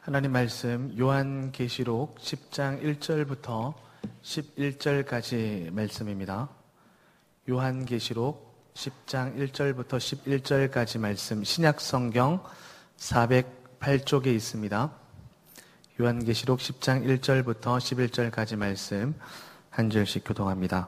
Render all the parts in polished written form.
하나님 말씀 요한계시록 10장 1절부터 11절까지 말씀입니다. 요한계시록 10장 1절부터 11절까지 말씀 신약성경 408쪽에 있습니다. 요한계시록 10장 1절부터 11절까지 말씀 한 절씩 교독합니다.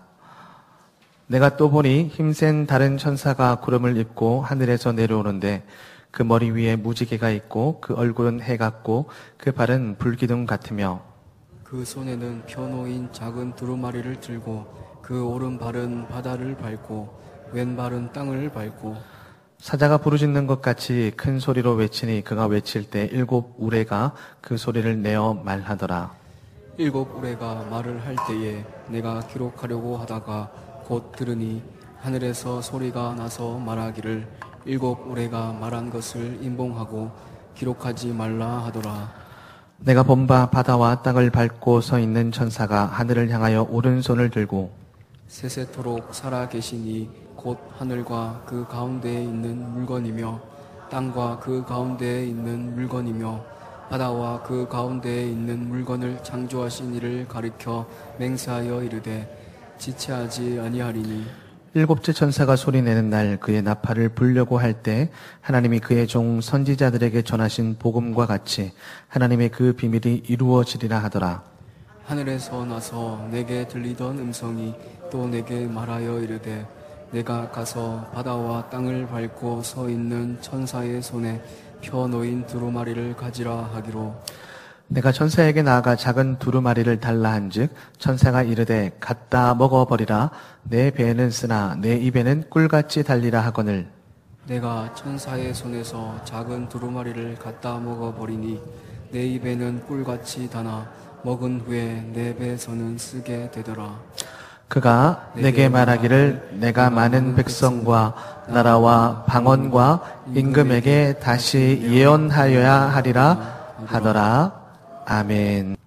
내가 또 보니 힘센 다른 천사가 구름을 입고 하늘에서 내려오는데 그 머리 위에 무지개가 있고 그 얼굴은 해 같고 그 발은 불기둥 같으며 그 손에는 펴놓인 작은 두루마리를 들고 그 오른발은 바다를 밟고 왼발은 땅을 밟고 사자가 부르짖는 것 같이 큰 소리로 외치니 그가 외칠 때 7 우레가 그 소리를 내어 말하더라. 7 우레가 말을 할 때에 내가 기록하려고 하다가 곧 들으니 하늘에서 소리가 나서 말하기를 7 우레가 말한 것을 임봉하고 기록하지 말라 하더라. 내가 본 바 바다와 땅을 밟고 서 있는 천사가 하늘을 향하여 오른손을 들고 세세토록 살아 계시니 곧 하늘과 그 가운데에 있는 물건이며 땅과 그 가운데에 있는 물건이며 바다와 그 가운데에 있는 물건을 창조하신 이를 가리켜 맹세하여 이르되 지체하지 아니하리니 7째 천사가 소리내는 날 그의 나팔을 불려고 할 때 하나님이 그의 종 선지자들에게 전하신 복음과 같이 하나님의 그 비밀이 이루어지리라 하더라. 하늘에서 나서 내게 들리던 음성이 또 내게 말하여 이르되 내가 가서 바다와 땅을 밟고 서 있는 천사의 손에 펴놓인 두루마리를 가지라 하기로 내가 천사에게 나아가 작은 두루마리를 달라 한즉 천사가 이르되 갖다 먹어버리라. 내 배에는 쓰나 내 입에는 꿀같이 달리라 하거늘 내가 천사의 손에서 작은 두루마리를 갖다 먹어버리니 내 입에는 꿀같이 다나 먹은 후에 내 배에서는 쓰게 되더라. 그가 내게 말하기를 내가 많은 백성과 나라와 방언과 임금에게 다시 예언하여야 하리라 하더라. 아멘.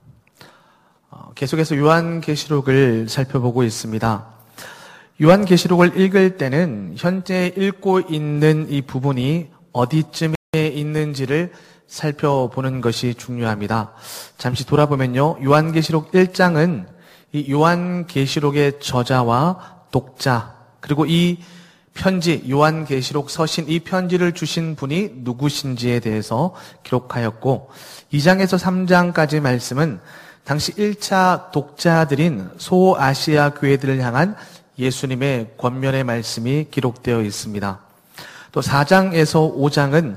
계속해서 요한계시록을 살펴보고 있습니다. 요한계시록을 읽을 때는 현재 읽고 있는 이 부분이 어디쯤에 있는지를 살펴보는 것이 중요합니다. 잠시 돌아보면요. 요한계시록 1장은 이 요한계시록의 저자와 독자 그리고 이 편지 요한계시록 서신 이 편지를 주신 분이 누구신지에 대해서 기록하였고 2장에서 3장까지 말씀은 당시 1차 독자들인 소아시아 교회들을 향한 예수님의 권면의 말씀이 기록되어 있습니다. 또 4장에서 5장은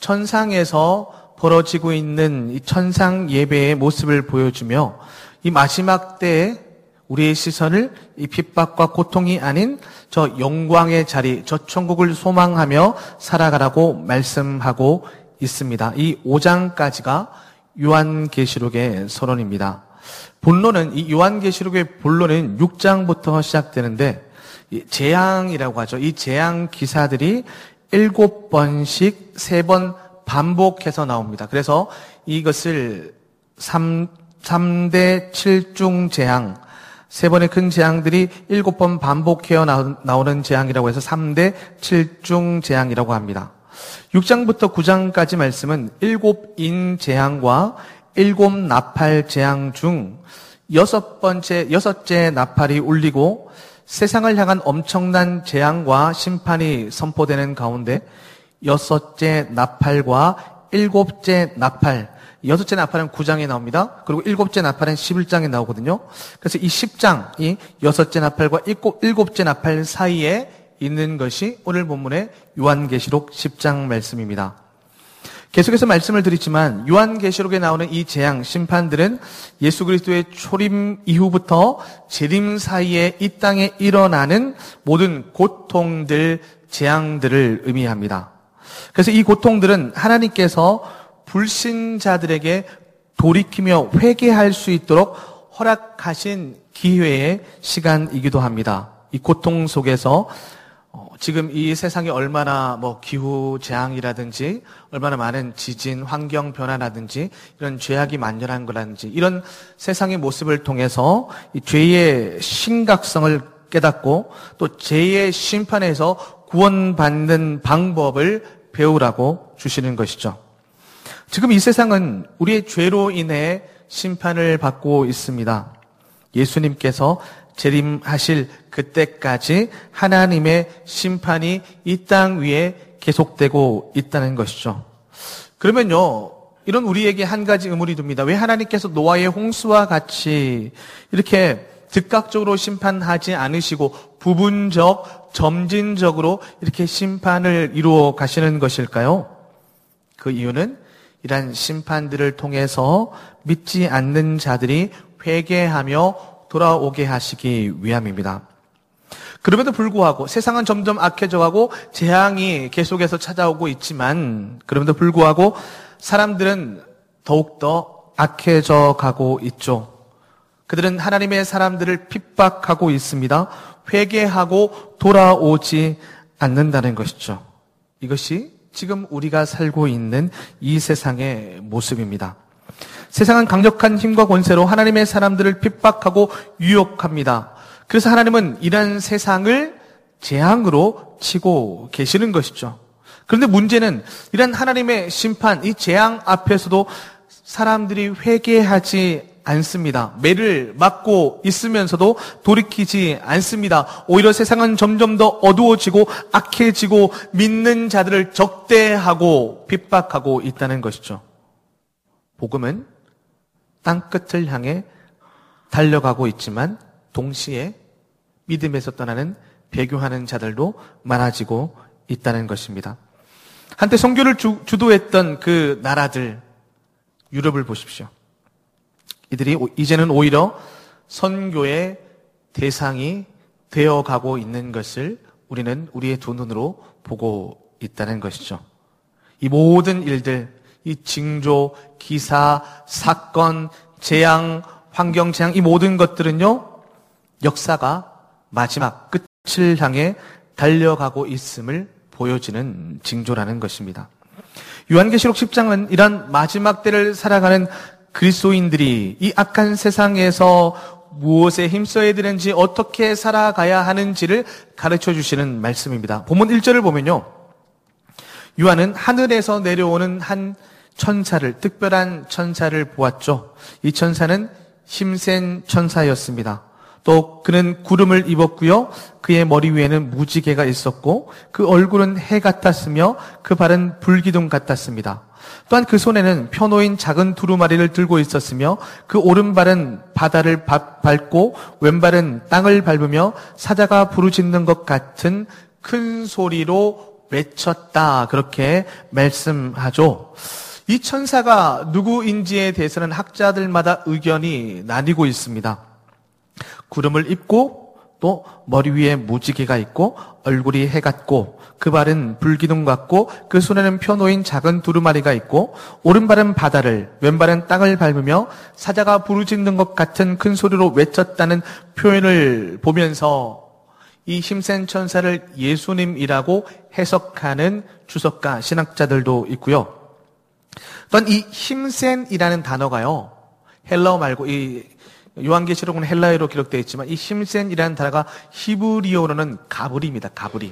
천상에서 벌어지고 있는 이 천상 예배의 모습을 보여주며 이 마지막 때에 우리의 시선을 이 핍박과 고통이 아닌 저 영광의 자리, 저 천국을 소망하며 살아가라고 말씀하고 있습니다. 이 5장까지가 요한계시록의 서론입니다. 본론은 이 요한계시록의 본론은 6장부터 시작되는데 이 재앙이라고 하죠. 이 재앙 기사들이 7번씩 3번 반복해서 나옵니다. 그래서 이것을 3대 7중 재앙 3번의 큰 재앙들이 7번 반복해어 나오는 재앙이라고 해서 3대 7중 재앙이라고 합니다. 6장부터 9장까지 말씀은 7인 재앙과 7 나팔 재앙 중 6째 나팔이 울리고 세상을 향한 엄청난 재앙과 심판이 선포되는 가운데 6째 나팔과 7째 나팔 6째 나팔은 9장에 나옵니다. 그리고 7째 나팔은 11장에 나오거든요. 그래서 이 10장이 6째 나팔과 7째 나팔 사이에 있는 것이 오늘 본문의 요한계시록 10장 말씀입니다. 계속해서 말씀을 드리지만 요한계시록에 나오는 이 재앙, 심판들은 예수 그리스도의 초림 이후부터 재림 사이에 이 땅에 일어나는 모든 고통들, 재앙들을 의미합니다. 그래서 이 고통들은 하나님께서 불신자들에게 돌이키며 회개할 수 있도록 허락하신 기회의 시간이기도 합니다. 이 고통 속에서 지금 이 세상이 얼마나 기후 재앙이라든지 얼마나 많은 지진, 환경 변화라든지 이런 죄악이 만연한 거라든지 이런 세상의 모습을 통해서 이 죄의 심각성을 깨닫고 또 죄의 심판에서 구원받는 방법을 배우라고 주시는 것이죠. 지금 이 세상은 우리의 죄로 인해 심판을 받고 있습니다. 예수님께서 재림하실 그때까지 하나님의 심판이 이 땅 위에 계속되고 있다는 것이죠. 그러면요, 이런 우리에게 한 가지 의문이 듭니다. 왜 하나님께서 노아의 홍수와 같이 이렇게 즉각적으로 심판하지 않으시고 부분적, 점진적으로 이렇게 심판을 이루어 가시는 것일까요? 그 이유는 이러한 심판들을 통해서 믿지 않는 자들이 회개하며 돌아오게 하시기 위함입니다. 그럼에도 불구하고 세상은 점점 악해져가고 재앙이 계속해서 찾아오고 있지만 그럼에도 불구하고 사람들은 더욱더 악해져 가고 있죠. 그들은 하나님의 사람들을 핍박하고 있습니다. 회개하고 돌아오지 않는다는 것이죠. 이것이 지금 우리가 살고 있는 이 세상의 모습입니다. 세상은 강력한 힘과 권세로 하나님의 사람들을 핍박하고 유혹합니다. 그래서 하나님은 이런 세상을 재앙으로 치고 계시는 것이죠. 그런데 문제는 이런 하나님의 심판, 이 재앙 앞에서도 사람들이 회개하지 않습니다. 매를 맞고 있으면서도 돌이키지 않습니다. 오히려 세상은 점점 더 어두워지고 악해지고 믿는 자들을 적대하고 핍박하고 있다는 것이죠. 복음은 땅끝을 향해 달려가고 있지만 동시에 믿음에서 떠나는 배교하는 자들도 많아지고 있다는 것입니다. 한때 선교를 주도했던 그 나라들, 유럽을 보십시오. 이들이 이제는 오히려 선교의 대상이 되어가고 있는 것을 우리는 우리의 두 눈으로 보고 있다는 것이죠. 이 모든 일들, 이 징조, 기사, 사건, 재앙, 환경재앙, 이 모든 것들은요, 역사가 마지막 끝을 향해 달려가고 있음을 보여지는 징조라는 것입니다. 요한계시록 10장은 이런 마지막 때를 살아가는 그리스도인들이 이 악한 세상에서 무엇에 힘써야 되는지 어떻게 살아가야 하는지를 가르쳐 주시는 말씀입니다. 본문 1절을 보면요, 요한은 하늘에서 내려오는 한 천사를, 특별한 천사를 보았죠. 이 천사는 힘센 천사였습니다. 또 그는 구름을 입었고요, 그의 머리 위에는 무지개가 있었고 그 얼굴은 해 같았으며 그 발은 불기둥 같았습니다. 또한 그 손에는 펴놓인 작은 두루마리를 들고 있었으며 그 오른발은 바다를 밟고 왼발은 땅을 밟으며 사자가 부르짖는 것 같은 큰 소리로 외쳤다, 그렇게 말씀하죠. 이 천사가 누구인지에 대해서는 학자들마다 의견이 나뉘고 있습니다. 구름을 입고 또 머리 위에 무지개가 있고 얼굴이 해 같고 그 발은 불기둥 같고 그 손에는 펴놓인 작은 두루마리가 있고 오른발은 바다를 왼발은 땅을 밟으며 사자가 부르짖는 것 같은 큰 소리로 외쳤다는 표현을 보면서 이 힘센 천사를 예수님이라고 해석하는 주석가 신학자들도 있고요. 또한 이 힘센이라는 단어가요, 헬라어 말고 이 요한계시록은 헬라어로 기록되어 있지만 이 힘센이라는 단어가 히브리어로는 가브리입니다. 가브리,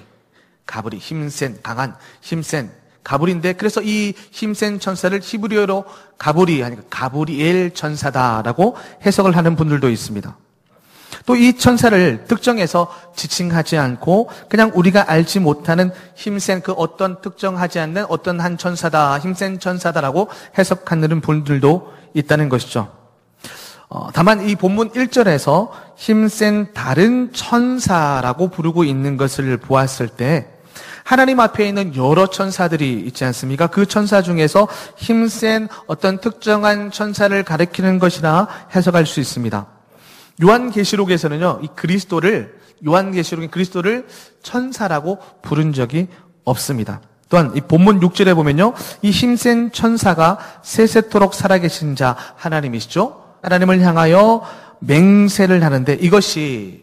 힘센, 강한, 힘센, 가브리인데, 그래서 이 힘센 천사를 히브리어로 가브리, 아니 가브리엘 천사다라고 해석을 하는 분들도 있습니다. 또 이 천사를 특정해서 지칭하지 않고 그냥 우리가 알지 못하는 힘센, 그 어떤 특정하지 않는 어떤 한 천사다, 힘센 천사다라고 해석하는 분들도 있다는 것이죠. 다만 이 본문 1절에서 힘센 다른 천사라고 부르고 있는 것을 보았을 때 하나님 앞에 있는 여러 천사들이 있지 않습니까? 그 천사 중에서 힘센 어떤 특정한 천사를 가리키는 것이라 해석할 수 있습니다. 요한계시록에서는요, 이 요한계시록인 그리스도를 천사라고 부른 적이 없습니다. 또한 이 본문 6절에 보면요, 이 힘센 천사가 세세토록 살아계신 자 하나님이시죠. 하나님을 향하여 맹세를 하는데 이것이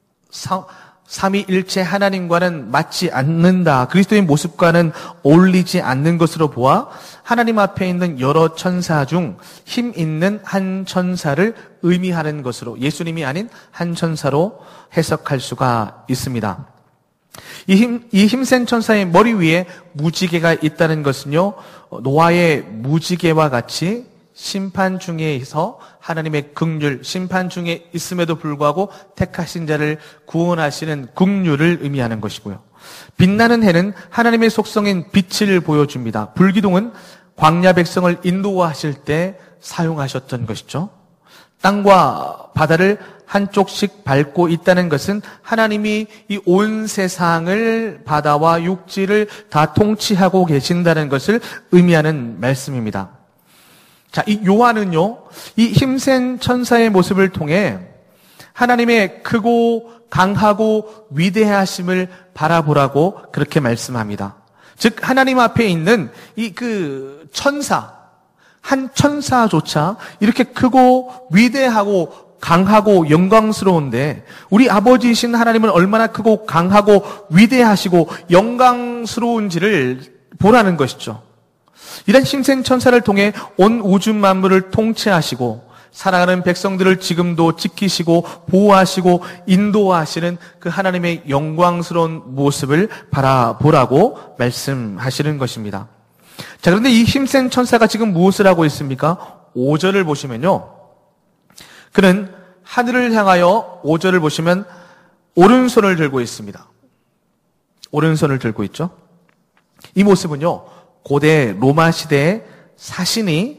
삼위일체 하나님과는 맞지 않는다, 그리스도의 모습과는 어울리지 않는 것으로 보아 하나님 앞에 있는 여러 천사 중 힘 있는 한 천사를 의미하는 것으로, 예수님이 아닌 한 천사로 해석할 수가 있습니다. 이 힘센 천사의 머리 위에 무지개가 있다는 것은요, 노아의 무지개와 같이 심판 중에서 하나님의 긍휼, 심판 중에 있음에도 불구하고 택하신 자를 구원하시는 긍휼을 의미하는 것이고요. 빛나는 해는 하나님의 속성인 빛을 보여줍니다. 불기둥은 광야 백성을 인도하실 때 사용하셨던 것이죠. 땅과 바다를 한쪽씩 밟고 있다는 것은 하나님이 이 온 세상을, 바다와 육지를 다 통치하고 계신다는 것을 의미하는 말씀입니다. 자, 이 요한은요, 이 힘센 천사의 모습을 통해 하나님의 크고 강하고 위대하심을 바라보라고 그렇게 말씀합니다. 즉, 하나님 앞에 있는 천사, 한 천사조차 이렇게 크고 위대하고 강하고 영광스러운데 우리 아버지이신 하나님은 얼마나 크고 강하고 위대하시고 영광스러운지를 보라는 것이죠. 이런 힘센 천사를 통해 온 우주 만물을 통치하시고 살아가는 백성들을 지금도 지키시고 보호하시고 인도하시는 그 하나님의 영광스러운 모습을 바라보라고 말씀하시는 것입니다. 자, 그런데 이 힘센 천사가 지금 무엇을 하고 있습니까? 5절을 보시면요. 그는 하늘을 향하여 5절을 보시면 오른손을 들고 있습니다. 오른손을 들고 있죠. 이 모습은요, 고대 로마 시대에 사신이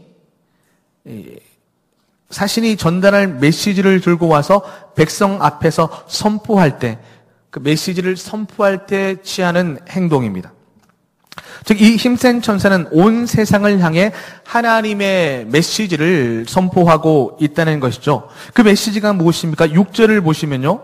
전달할 메시지를 들고 와서 백성 앞에서 선포할 때, 그 메시지를 선포할 때 취하는 행동입니다. 즉, 이 힘센 천사는 온 세상을 향해 하나님의 메시지를 선포하고 있다는 것이죠. 그 메시지가 무엇입니까? 6절을 보시면요.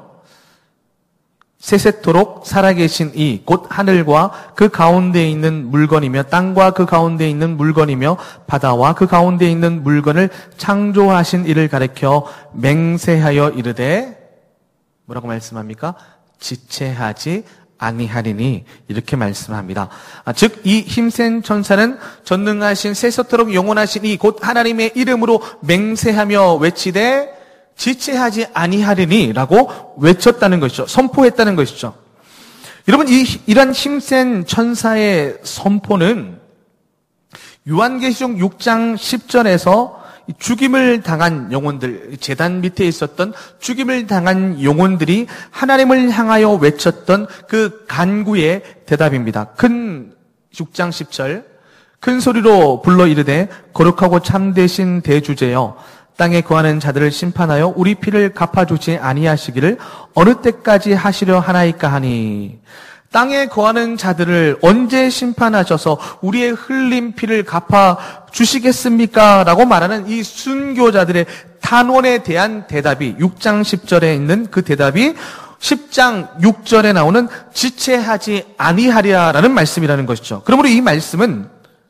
세세토록 살아계신 이 곧 하늘과 그 가운데에 있는 물건이며 땅과 그 가운데에 있는 물건이며 바다와 그 가운데에 있는 물건을 창조하신 이를 가리켜 맹세하여 이르되 뭐라고 말씀합니까? 지체하지 아니하리니 이렇게 말씀합니다. 즉 이 힘센 천사는 전능하신 세세토록 영원하신 이 곧 하나님의 이름으로 맹세하며 외치되 지체하지 아니하리니라고 외쳤다는 것이죠. 선포했다는 것이죠. 여러분, 이런 힘센 천사의 선포는 요한계시록 6장 10절에서 죽임을 당한 영혼들, 제단 밑에 있었던 죽임을 당한 영혼들이 하나님을 향하여 외쳤던 그 간구의 대답입니다. 6장 10절 큰 소리로 불러 이르되 거룩하고 참되신 대주제여 땅에 거하는 자들을 심판하여 우리 피를 갚아주지 아니하시기를 어느 때까지 하시려 하나이까 하니. 땅에 거하는 자들을 언제 심판하셔서 우리의 흘린 피를 갚아주시겠습니까? 라고 말하는 이 순교자들의 탄원에 대한 대답이 6장 10절에 있는 그 대답이 10장 6절에 나오는 지체하지 아니하리라는 말씀이라는 것이죠. 그러므로 이 말씀은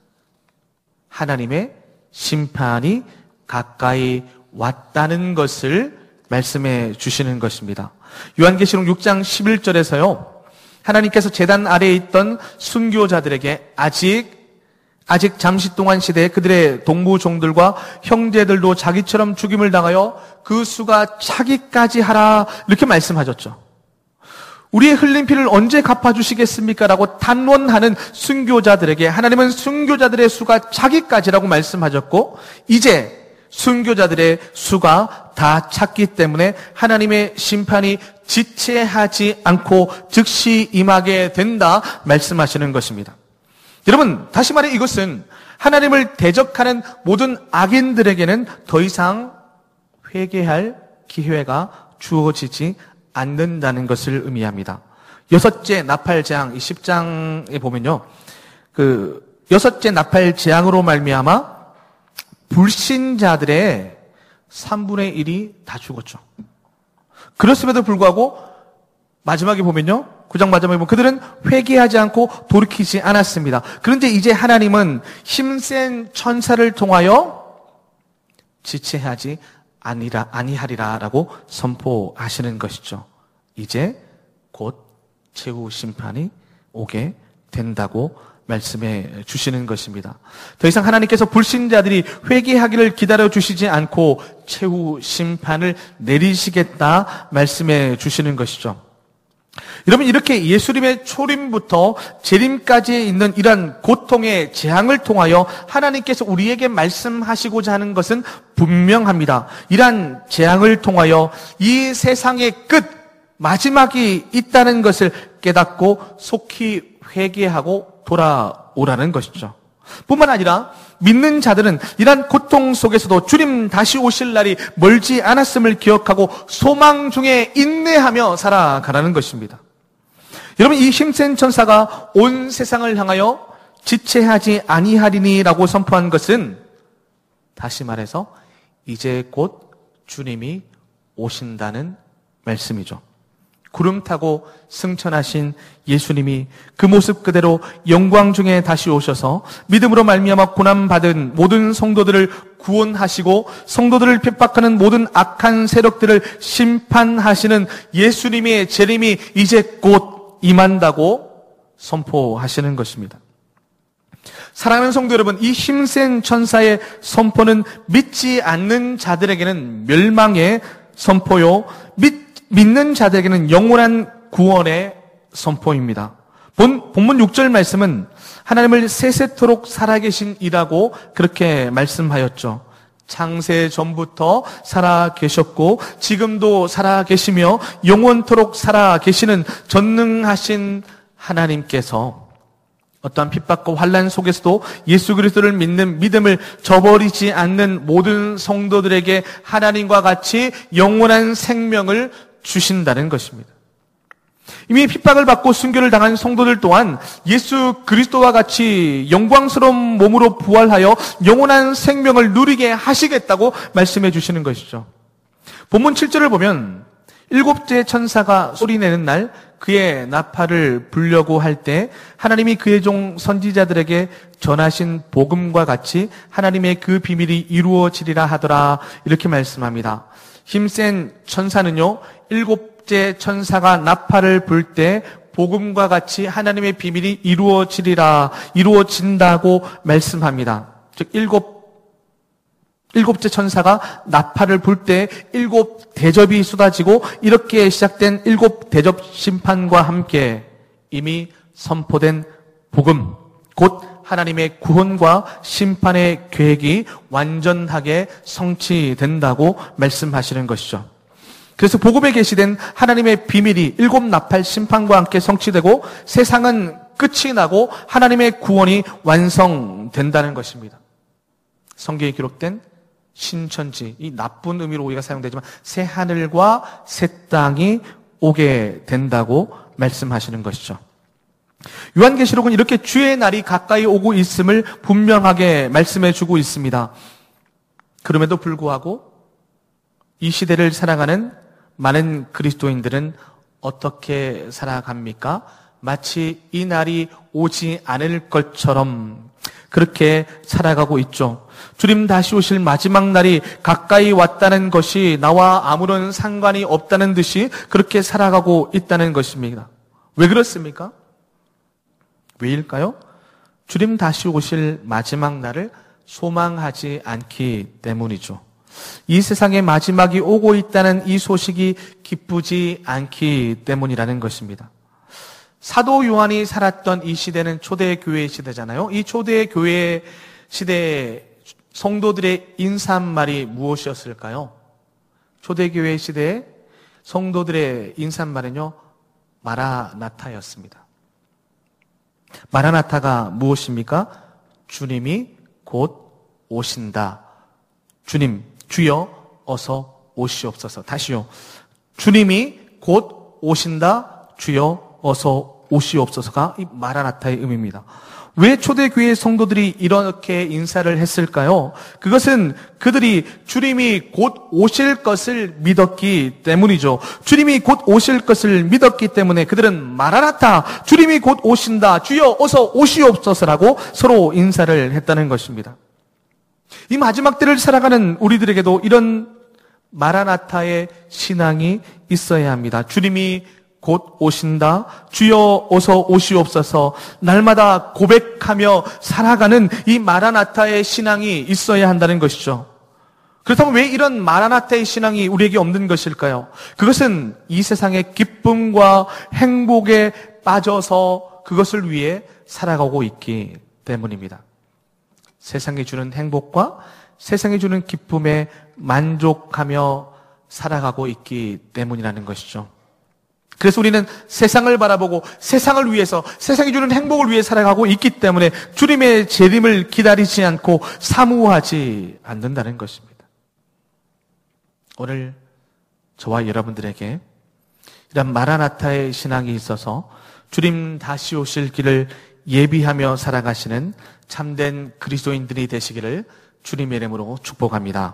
하나님의 심판이 가까이 왔다는 것을 말씀해 주시는 것입니다. 요한계시록 6장 11절에서요. 하나님께서 제단 아래에 있던 순교자들에게 아직 잠시 동안 시대에 그들의 동무종들과 형제들도 자기처럼 죽임을 당하여 그 수가 차기까지 하라 이렇게 말씀하셨죠. 우리의 흘린 피를 언제 갚아주시겠습니까? 라고 탄원하는 순교자들에게 하나님은 순교자들의 수가 차기까지라고 말씀하셨고 이제 순교자들의 수가 다 찼기 때문에 하나님의 심판이 지체하지 않고 즉시 임하게 된다 말씀하시는 것입니다. 여러분, 다시 말해 이것은 하나님을 대적하는 모든 악인들에게는 더 이상 회개할 기회가 주어지지 않는다는 것을 의미합니다. 여섯째 나팔 재앙, 이 10장에 보면요. 여섯째 나팔 재앙으로 말미암아 불신자들의 3분의 1이 다 죽었죠. 그렇음에도 불구하고 마지막에 보면요. 9장 마지막에 보면 그들은 회개하지 않고 돌이키지 않았습니다. 그런데 이제 하나님은 힘센 천사를 통하여 지체하지 아니하리라라고 선포하시는 것이죠. 이제 곧 최후 심판이 오게 된다고 말씀해 주시는 것입니다. 더 이상 하나님께서 불신자들이 회개하기를 기다려 주시지 않고 최후 심판을 내리시겠다 말씀해 주시는 것이죠. 여러분, 이렇게 예수님의 초림부터 재림까지 있는 이러한 고통의 재앙을 통하여 하나님께서 우리에게 말씀하시고자 하는 것은 분명합니다. 이러한 재앙을 통하여 이 세상의 끝, 마지막이 있다는 것을 깨닫고 속히 회개하고 돌아오라는 것이죠. 뿐만 아니라 믿는 자들은 이러한 고통 속에서도 주님 다시 오실 날이 멀지 않았음을 기억하고 소망 중에 인내하며 살아가라는 것입니다. 여러분, 이 힘센 천사가 온 세상을 향하여 지체하지 아니하리니라고 선포한 것은 다시 말해서 이제 곧 주님이 오신다는 말씀이죠. 구름 타고 승천하신 예수님이 그 모습 그대로 영광 중에 다시 오셔서 믿음으로 말미암아 고난받은 모든 성도들을 구원하시고 성도들을 핍박하는 모든 악한 세력들을 심판하시는 예수님의 재림이 이제 곧 임한다고 선포하시는 것입니다. 사랑하는 성도 여러분, 이 힘센 천사의 선포는 믿지 않는 자들에게는 멸망의 선포요, 믿는 자들에게는 영원한 구원의 선포입니다. 본문 6절 말씀은 하나님을 세세토록 살아계신 이라고 그렇게 말씀하였죠. 창세 전부터 살아계셨고 지금도 살아계시며 영원토록 살아계시는 전능하신 하나님께서 어떠한 핍박과 환난 속에서도 예수 그리스도를 믿는 믿음을 저버리지 않는 모든 성도들에게 하나님과 같이 영원한 생명을 주신다는 것입니다. 이미 핍박을 받고 순교를 당한 성도들 또한 예수 그리스도와 같이 영광스러운 몸으로 부활하여 영원한 생명을 누리게 하시겠다고 말씀해 주시는 것이죠. 본문 7절을 보면 일곱째 천사가 소리내는 날 그의 나팔을 불려고 할 때 하나님이 그의 종 선지자들에게 전하신 복음과 같이 하나님의 그 비밀이 이루어지리라 하더라, 이렇게 말씀합니다. 힘센 천사는요, 일곱째 천사가 나팔을 불 때 복음과 같이 하나님의 비밀이 이루어진다고 말씀합니다. 즉 일곱째 천사가 나팔을 불 때 일곱 대접이 쏟아지고 이렇게 시작된 일곱 대접 심판과 함께 이미 선포된 복음, 곧 하나님의 구원과 심판의 계획이 완전하게 성취된다고 말씀하시는 것이죠. 그래서 복음에 계시된 하나님의 비밀이 일곱 나팔 심판과 함께 성취되고 세상은 끝이 나고 하나님의 구원이 완성된다는 것입니다. 성경에 기록된 신천지, 이 나쁜 의미로 우리가 사용되지만 새 하늘과 새 땅이 오게 된다고 말씀하시는 것이죠. 요한계시록은 이렇게 주의 날이 가까이 오고 있음을 분명하게 말씀해 주고 있습니다. 그럼에도 불구하고 이 시대를 살아가는 많은 그리스도인들은 어떻게 살아갑니까? 마치 이 날이 오지 않을 것처럼 그렇게 살아가고 있죠. 주님 다시 오실 마지막 날이 가까이 왔다는 것이 나와 아무런 상관이 없다는 듯이 그렇게 살아가고 있다는 것입니다. 왜 그렇습니까? 왜일까요? 주님 다시 오실 마지막 날을 소망하지 않기 때문이죠. 이 세상의 마지막이 오고 있다는 이 소식이 기쁘지 않기 때문이라는 것입니다. 사도 요한이 살았던 이 시대는 초대교회 시대잖아요. 이 초대교회 시대의 성도들의 인사말이 무엇이었을까요? 초대교회 시대의 성도들의 인사말은요, 마라나타였습니다. 마라나타가 무엇입니까? 주님이 곧 오신다. 주님, 주여 어서 오시옵소서. 다시요. 주님이 곧 오신다. 주여 어서 오시옵소서가 이 마라나타의 의미입니다. 왜 초대교회 성도들이 이렇게 인사를 했을까요? 그것은 그들이 주님이 곧 오실 것을 믿었기 때문이죠. 주님이 곧 오실 것을 믿었기 때문에 그들은 마라나타, 주님이 곧 오신다, 주여 어서 오시옵소서라고 서로 인사를 했다는 것입니다. 이 마지막 때를 살아가는 우리들에게도 이런 마라나타의 신앙이 있어야 합니다. 주님이 곧 오신다, 주여 어서 오시옵소서, 날마다 고백하며 살아가는 이 마라나타의 신앙이 있어야 한다는 것이죠. 그렇다면 왜 이런 마라나타의 신앙이 우리에게 없는 것일까요? 그것은 이 세상의 기쁨과 행복에 빠져서 그것을 위해 살아가고 있기 때문입니다. 세상이 주는 행복과 세상이 주는 기쁨에 만족하며 살아가고 있기 때문이라는 것이죠. 그래서 우리는 세상을 바라보고 세상을 위해서, 세상이 주는 행복을 위해 살아가고 있기 때문에 주님의 재림을 기다리지 않고 사모하지 않는다는 것입니다. 오늘 저와 여러분들에게 이런 마라나타의 신앙이 있어서 주님 다시 오실 길을 예비하며 살아가시는 참된 그리스도인들이 되시기를 주님의 이름으로 축복합니다.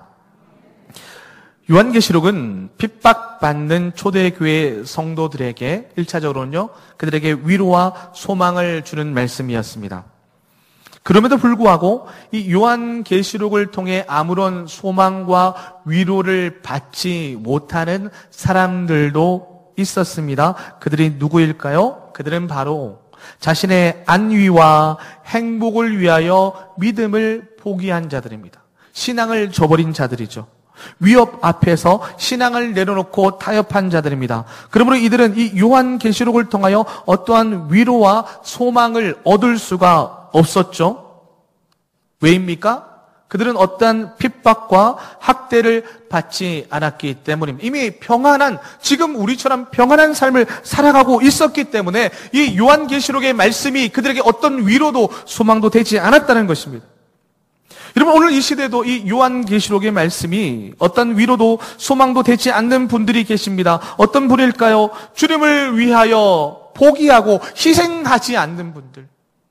요한계시록은 핍박받는 초대교회 성도들에게 1차적으로는요, 그들에게 위로와 소망을 주는 말씀이었습니다. 그럼에도 불구하고 이 요한계시록을 통해 아무런 소망과 위로를 받지 못하는 사람들도 있었습니다. 그들이 누구일까요? 그들은 바로 자신의 안위와 행복을 위하여 믿음을 포기한 자들입니다. 신앙을 저버린 자들이죠. 위협 앞에서 신앙을 내려놓고 타협한 자들입니다. 그러므로 이들은 이 요한계시록을 통하여 어떠한 위로와 소망을 얻을 수가 없었죠. 왜입니까? 그들은 어떠한 핍박과 학대를 받지 않았기 때문입니다. 이미 평안한, 지금 우리처럼 평안한 삶을 살아가고 있었기 때문에 이 요한계시록의 말씀이 그들에게 어떤 위로도 소망도 되지 않았다는 것입니다. 여러분, 오늘 이 시대에도 이 요한계시록의 말씀이 어떤 위로도 소망도 되지 않는 분들이 계십니다. 어떤 분일까요? 주님을 위하여 포기하고 희생하지 않는 분들.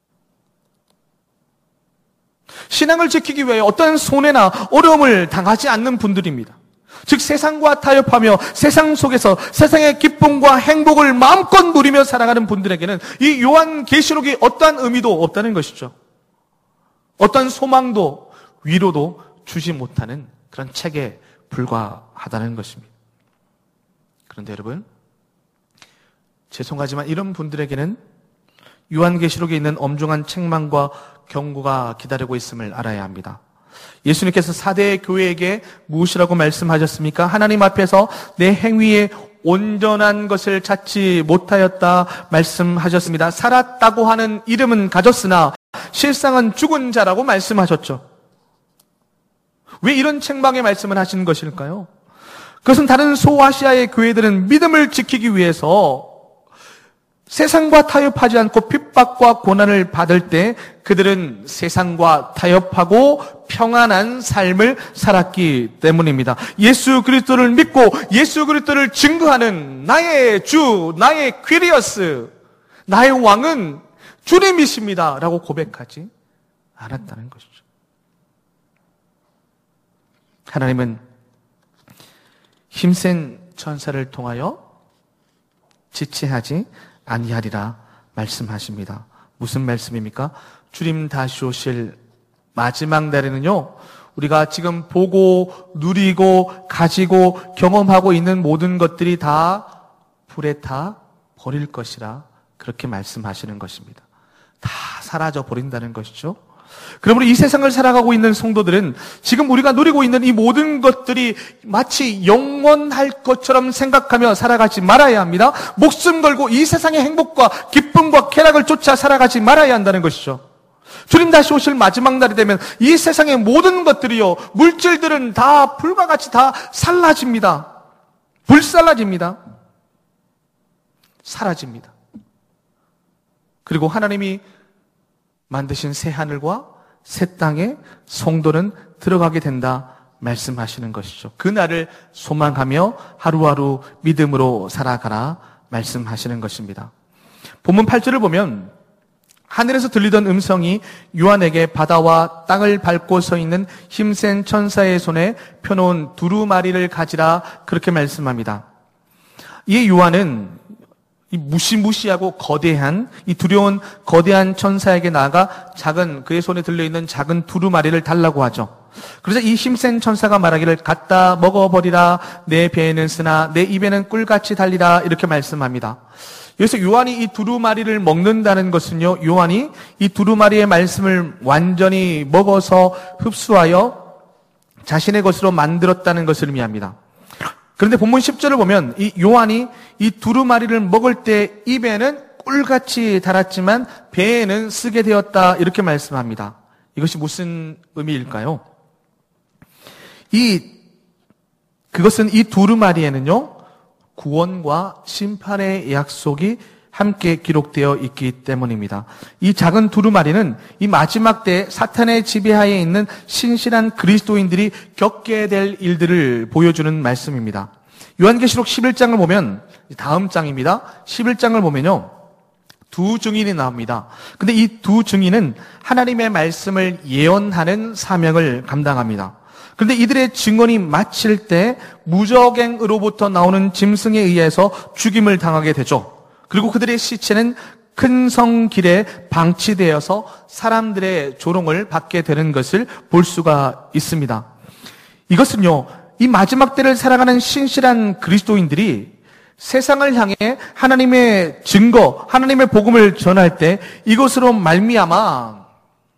신앙을 지키기 위해 어떤 손해나 어려움을 당하지 않는 분들입니다. 즉 세상과 타협하며 세상 속에서 세상의 기쁨과 행복을 마음껏 누리며 살아가는 분들에게는 이 요한계시록이 어떠한 의미도 없다는 것이죠. 어떤 소망도 위로도 주지 못하는 그런 책에 불과하다는 것입니다. 그런데 여러분, 죄송하지만 이런 분들에게는 요한계시록에 있는 엄중한 책망과 경고가 기다리고 있음을 알아야 합니다. 예수님께서 4대 교회에게 무엇이라고 말씀하셨습니까? 하나님 앞에서 내 행위에 온전한 것을 찾지 못하였다 말씀하셨습니다. 살았다고 하는 이름은 가졌으나 실상은 죽은 자라고 말씀하셨죠. 왜 이런 책망의 말씀을 하시는 것일까요? 그것은 다른 소아시아의 교회들은 믿음을 지키기 위해서 세상과 타협하지 않고 핍박과 고난을 받을 때 그들은 세상과 타협하고 평안한 삶을 살았기 때문입니다. 예수 그리스도를 믿고 예수 그리스도를 증거하는 나의 주, 나의 퀴리어스, 나의 왕은 주님이십니다 라고 고백하지 않았다는 것이죠. 하나님은 힘센 천사를 통하여 지체하지 아니하리라 말씀하십니다. 무슨 말씀입니까? 주님 다시 오실 마지막 날에는요, 우리가 지금 보고 누리고 가지고 경험하고 있는 모든 것들이 다 불에 타 버릴 것이라 그렇게 말씀하시는 것입니다. 다 사라져 버린다는 것이죠. 그러므로 이 세상을 살아가고 있는 성도들은 지금 우리가 누리고 있는 이 모든 것들이 마치 영원할 것처럼 생각하며 살아가지 말아야 합니다. 목숨 걸고 이 세상의 행복과 기쁨과 쾌락을 쫓아 살아가지 말아야 한다는 것이죠. 주님 다시 오실 마지막 날이 되면 이 세상의 모든 것들이요, 물질들은 다 불과 같이 다 살라집니다. 불살라집니다. 사라집니다. 그리고 하나님이 만드신 새 하늘과 새 땅에 성도는 들어가게 된다 말씀하시는 것이죠. 그날을 소망하며 하루하루 믿음으로 살아가라 말씀하시는 것입니다. 본문 8절을 보면 하늘에서 들리던 음성이 요한에게 바다와 땅을 밟고 서 있는 힘센 천사의 손에 펴놓은 두루마리를 가지라 그렇게 말씀합니다. 이 요한은 이 무시무시하고 거대한, 이 두려운 거대한 천사에게 나아가 작은, 그의 손에 들려있는 작은 두루마리를 달라고 하죠. 그래서 이 힘센 천사가 말하기를 갖다 먹어버리라, 내 배에는 쓰나 내 입에는 꿀같이 달리라 이렇게 말씀합니다. 여기서 요한이 이 두루마리를 먹는다는 것은요, 요한이 이 두루마리의 말씀을 완전히 먹어서 흡수하여 자신의 것으로 만들었다는 것을 의미합니다. 그런데 본문 10절을 보면 이 요한이 이 두루마리를 먹을 때 입에는 꿀같이 달았지만 배에는 쓰게 되었다 이렇게 말씀합니다. 이것이 무슨 의미일까요? 그것은 이 두루마리에는요, 구원과 심판의 약속이 함께 기록되어 있기 때문입니다. 이 작은 두루마리는 이 마지막 때 사탄의 지배하에 있는 신실한 그리스도인들이 겪게 될 일들을 보여주는 말씀입니다. 요한계시록 11장을 보면, 다음 장입니다. 11장을 보면요, 두 증인이 나옵니다. 근데 이 두 증인은 하나님의 말씀을 예언하는 사명을 감당합니다. 그런데 이들의 증언이 마칠 때 무저갱으로부터 나오는 짐승에 의해서 죽임을 당하게 되죠. 그리고 그들의 시체는 큰 성 길에 방치되어서 사람들의 조롱을 받게 되는 것을 볼 수가 있습니다. 이것은요, 이 마지막 때를 살아가는 신실한 그리스도인들이 세상을 향해 하나님의 증거, 하나님의 복음을 전할 때 이것으로 말미암아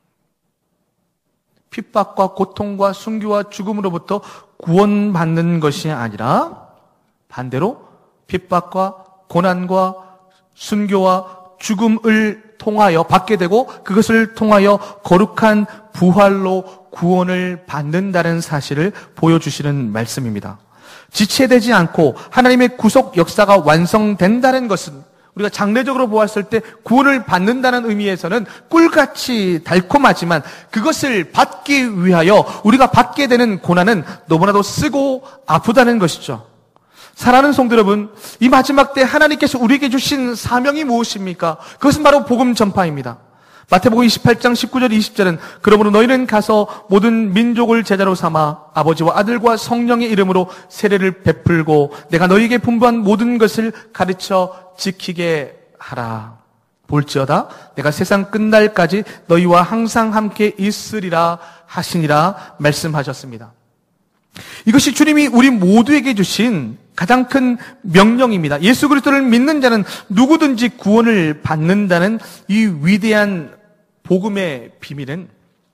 핍박과 고통과 순교와 죽음으로부터 구원받는 것이 아니라 반대로 핍박과 고난과 순교와 죽음을 통하여 받게 되고 그것을 통하여 거룩한 부활로 구원을 받는다는 사실을 보여주시는 말씀입니다. 지체되지 않고 하나님의 구속 역사가 완성된다는 것은 우리가 장례적으로 보았을 때 구원을 받는다는 의미에서는 꿀같이 달콤하지만 그것을 받기 위하여 우리가 받게 되는 고난은 너무나도 쓰고 아프다는 것이죠. 사랑하는 성도 여러분, 이 마지막 때 하나님께서 우리에게 주신 사명이 무엇입니까? 그것은 바로 복음 전파입니다. 마태복음 28장 19절 20절은 그러므로 너희는 가서 모든 민족을 제자로 삼아 아버지와 아들과 성령의 이름으로 세례를 베풀고 내가 너희에게 분부한 모든 것을 가르쳐 지키게 하라. 볼지어다 내가 세상 끝날까지 너희와 항상 함께 있으리라 하시니라 말씀하셨습니다. 이것이 주님이 우리 모두에게 주신 가장 큰 명령입니다. 예수 그리스도를 믿는 자는 누구든지 구원을 받는다는 이 위대한 복음의 비밀은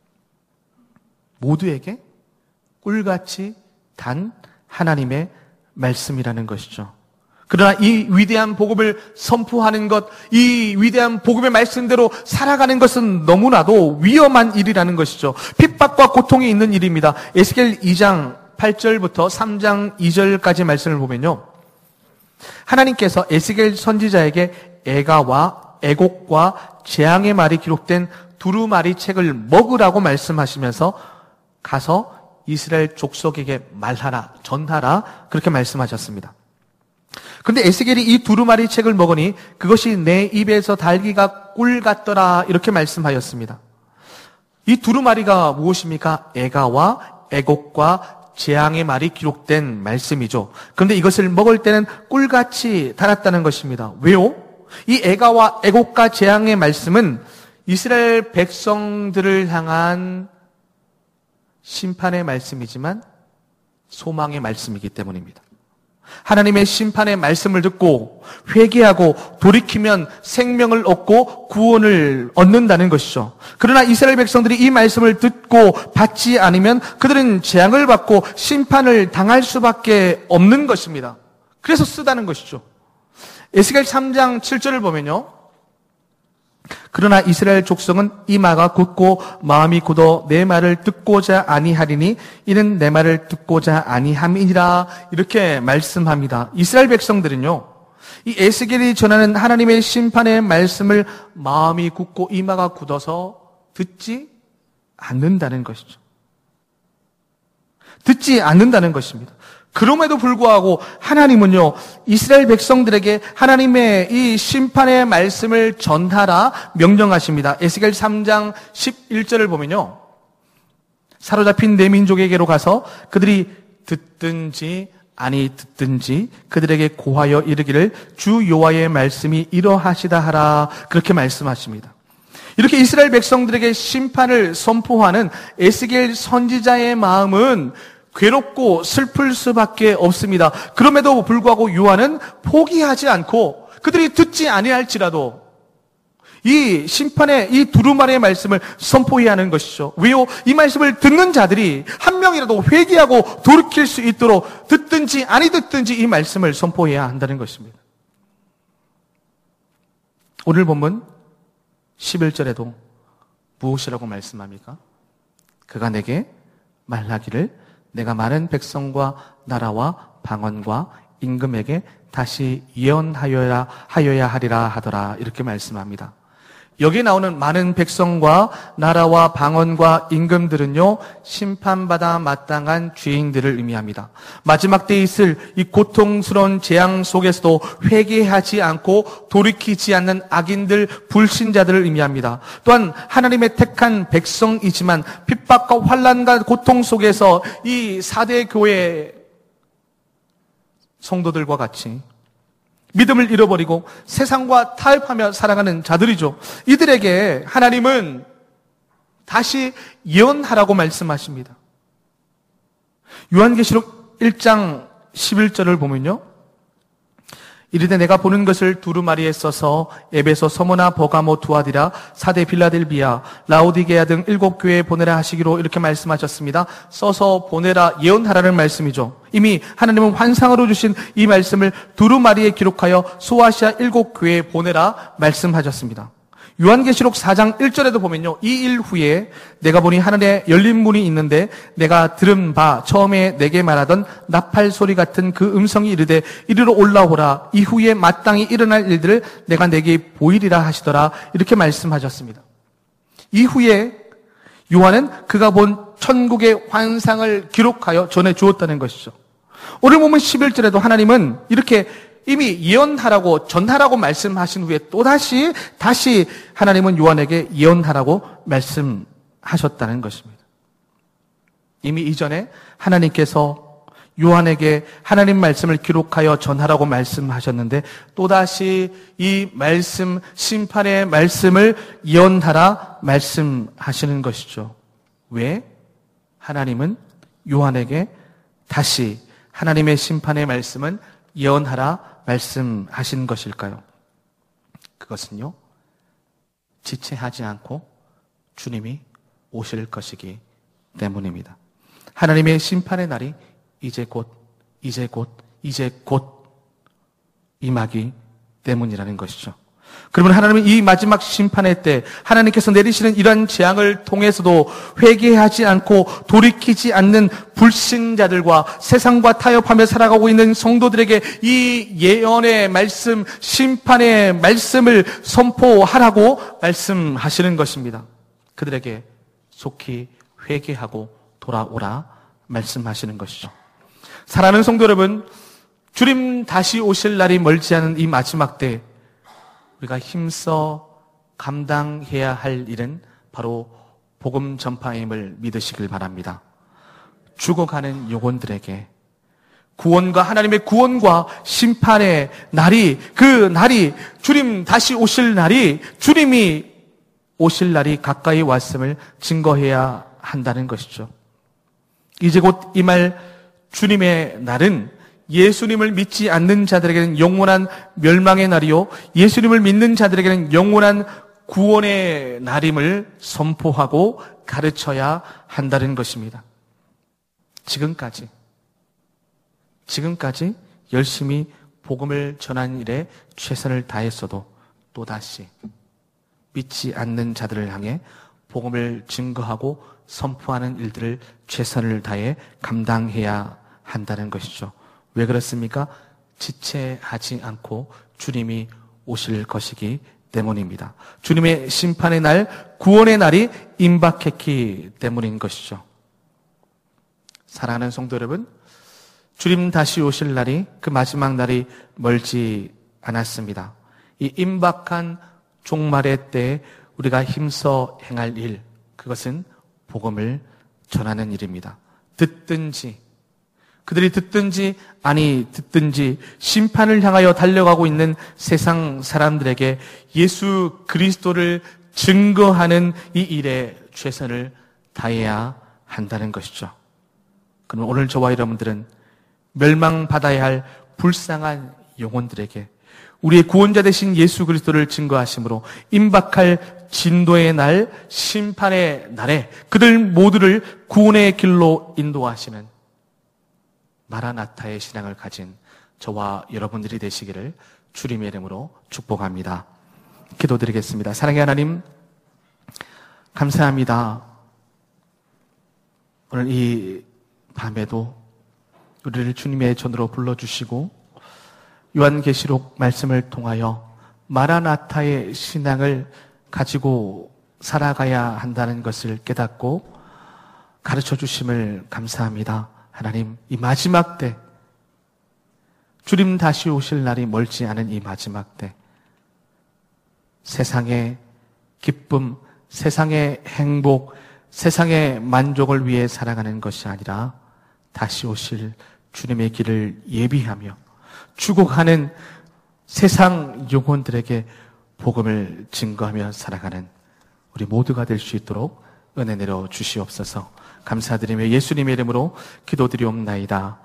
모두에게 꿀같이 단 하나님의 말씀이라는 것이죠. 그러나 이 위대한 복음을 선포하는 것, 이 위대한 복음의 말씀대로 살아가는 것은 너무나도 위험한 일이라는 것이죠. 핍박과 고통이 있는 일입니다. 에스겔 2장 8절부터 3장 2절까지 말씀을 보면요, 하나님께서 에스겔 선지자에게 애가와 애곡과 재앙의 말이 기록된 두루마리 책을 먹으라고 말씀하시면서 가서 이스라엘 족속에게 말하라, 전하라 그렇게 말씀하셨습니다. 그런데 에스겔이 이 두루마리 책을 먹으니 그것이 내 입에서 달기가 꿀 같더라 이렇게 말씀하였습니다. 이 두루마리가 무엇입니까? 애가와 애곡과 재앙의 말이 기록된 말씀이죠. 그런데 이것을 먹을 때는 꿀같이 달았다는 것입니다. 왜요? 이 애가와 애곡과 재앙의 말씀은 이스라엘 백성들을 향한 심판의 말씀이지만 소망의 말씀이기 때문입니다. 하나님의 심판의 말씀을 듣고 회개하고 돌이키면 생명을 얻고 구원을 얻는다는 것이죠. 그러나 이스라엘 백성들이 이 말씀을 듣고 받지 않으면 그들은 재앙을 받고 심판을 당할 수밖에 없는 것입니다. 그래서 쓰다는 것이죠. 에스겔 3장 7절을 보면요, 그러나 이스라엘 족속은 이마가 굳고 마음이 굳어 내 말을 듣고자 아니하리니 이는 내 말을 듣고자 아니함이니라 이렇게 말씀합니다. 이스라엘 백성들은요, 이 에스겔이 전하는 하나님의 심판의 말씀을 마음이 굳고 이마가 굳어서 듣지 않는다는 것이죠. 듣지 않는다는 것입니다. 그럼에도 불구하고 하나님은요, 이스라엘 백성들에게 하나님의 이 심판의 말씀을 전하라 명령하십니다. 에스겔 3장 11절을 보면요, 사로잡힌 내 민족에게로 가서 그들이 듣든지 아니 듣든지 그들에게 고하여 이르기를 주 여호와의 말씀이 이러하시다 하라 그렇게 말씀하십니다. 이렇게 이스라엘 백성들에게 심판을 선포하는 에스겔 선지자의 마음은 괴롭고 슬플 수밖에 없습니다. 그럼에도 불구하고 요한은 포기하지 않고 그들이 듣지 아니할지라도 이 심판의 이 두루마리의 말씀을 선포해야 하는 것이죠. 왜요? 이 말씀을 듣는 자들이 한 명이라도 회개하고 돌이킬 수 있도록 듣든지 아니 듣든지 이 말씀을 선포해야 한다는 것입니다. 오늘 본문 11절에도 무엇이라고 말씀합니까? 그가 내게 말하기를 내가 많은 백성과 나라와 방언과 임금에게 다시 예언하여야 하리라 하더라. 이렇게 말씀합니다. 여기에 나오는 많은 백성과 나라와 방언과 임금들은요, 심판받아 마땅한 죄인들을 의미합니다. 마지막 때에 있을 이 고통스러운 재앙 속에서도 회개하지 않고 돌이키지 않는 악인들, 불신자들을 의미합니다. 또한 하나님의 택한 백성이지만 핍박과 환난과 고통 속에서 이 4대 교회 성도들과 같이 믿음을 잃어버리고 세상과 타협하며 살아가는 자들이죠. 이들에게 하나님은 다시 예언하라고 말씀하십니다. 요한계시록 1장 11절을 보면요, 이르되 내가 보는 것을 두루마리에 써서 에베소, 서모나, 버가모, 두아디라, 사대, 빌라델비아, 라오디게아 등 7교회에 보내라 하시기로 이렇게 말씀하셨습니다. 써서 보내라, 예언하라는 말씀이죠. 이미 하나님은 환상으로 주신 이 말씀을 두루마리에 기록하여 소아시아 7교회에 보내라 말씀하셨습니다. 요한계시록 4장 1절에도 보면요, 이 일 후에 내가 보니 하늘에 열린 문이 있는데 내가 들은 바 처음에 내게 말하던 나팔 소리 같은 그 음성이 이르되 이리로 올라오라, 이후에 마땅히 일어날 일들을 내가 내게 보이리라 하시더라. 이렇게 말씀하셨습니다. 이후에 요한은 그가 본 천국의 환상을 기록하여 전해 주었다는 것이죠. 오늘 보면 11절에도 하나님은 이렇게 이미 예언하라고, 전하라고 말씀하신 후에 또다시 하나님은 요한에게 예언하라고 말씀하셨다는 것입니다. 이미 이전에 하나님께서 요한에게 하나님 말씀을 기록하여 전하라고 말씀하셨는데 또다시 이 말씀, 심판의 말씀을 예언하라 말씀하시는 것이죠. 왜? 하나님은 요한에게 다시 하나님의 심판의 말씀은 예언하라 말씀하신 것일까요? 그것은요, 지체하지 않고 주님이 오실 것이기 때문입니다. 하나님의 심판의 날이 이제 곧 임하기 때문이라는 것이죠. 그러면 하나님은 이 마지막 심판의 때 하나님께서 내리시는 이러한 재앙을 통해서도 회개하지 않고 돌이키지 않는 불신자들과 세상과 타협하며 살아가고 있는 성도들에게 이 예언의 말씀, 심판의 말씀을 선포하라고 말씀하시는 것입니다. 그들에게 속히 회개하고 돌아오라 말씀하시는 것이죠. 사랑하는 성도 여러분, 주님 다시 오실 날이 멀지 않은 이 마지막 때 우리가 힘써 감당해야 할 일은 바로 복음 전파임을 믿으시길 바랍니다. 죽어가는 영혼들에게 구원과 하나님의 구원과 심판의 날이, 그 날이, 주님 다시 오실 날이, 주님이 오실 날이 가까이 왔음을 증거해야 한다는 것이죠. 이제 곧 임할 주님의 날은 예수님을 믿지 않는 자들에게는 영원한 멸망의 날이요, 예수님을 믿는 자들에게는 영원한 구원의 날임을 선포하고 가르쳐야 한다는 것입니다. 지금까지 열심히 복음을 전하는 일에 최선을 다했어도 또다시 믿지 않는 자들을 향해 복음을 증거하고 선포하는 일들을 최선을 다해 감당해야 한다는 것이죠. 왜 그렇습니까? 지체하지 않고 주님이 오실 것이기 때문입니다. 주님의 심판의 날, 구원의 날이 임박했기 때문인 것이죠. 사랑하는 성도 여러분, 주님 다시 오실 날이, 그 마지막 날이 멀지 않았습니다. 이 임박한 종말의 때에 우리가 힘써 행할 일, 그것은 복음을 전하는 일입니다. 그들이 듣든지 아니 듣든지 심판을 향하여 달려가고 있는 세상 사람들에게 예수 그리스도를 증거하는 이 일에 최선을 다해야 한다는 것이죠. 그럼 오늘 저와 여러분들은 멸망받아야 할 불쌍한 영혼들에게, 우리의 구원자 되신 예수 그리스도를 증거하심으로 임박할 진도의 날, 심판의 날에 그들 모두를 구원의 길로 인도하시는 마라나타의 신앙을 가진 저와 여러분들이 되시기를 주님의 이름으로 축복합니다. 기도드리겠습니다. 사랑의 하나님, 감사합니다. 오늘 이 밤에도 우리를 주님의 전으로 불러주시고 요한계시록 말씀을 통하여 마라나타의 신앙을 가지고 살아가야 한다는 것을 깨닫고 가르쳐 주심을 감사합니다. 하나님, 이 마지막 때, 주님 다시 오실 날이 멀지 않은 이 마지막 때, 세상의 기쁨, 세상의 행복, 세상의 만족을 위해 살아가는 것이 아니라 다시 오실 주님의 길을 예비하며 추구하는 세상 영혼들에게 복음을 증거하며 살아가는 우리 모두가 될 수 있도록 은혜 내려 주시옵소서. 감사드리며 예수님의 이름으로 기도드리옵나이다.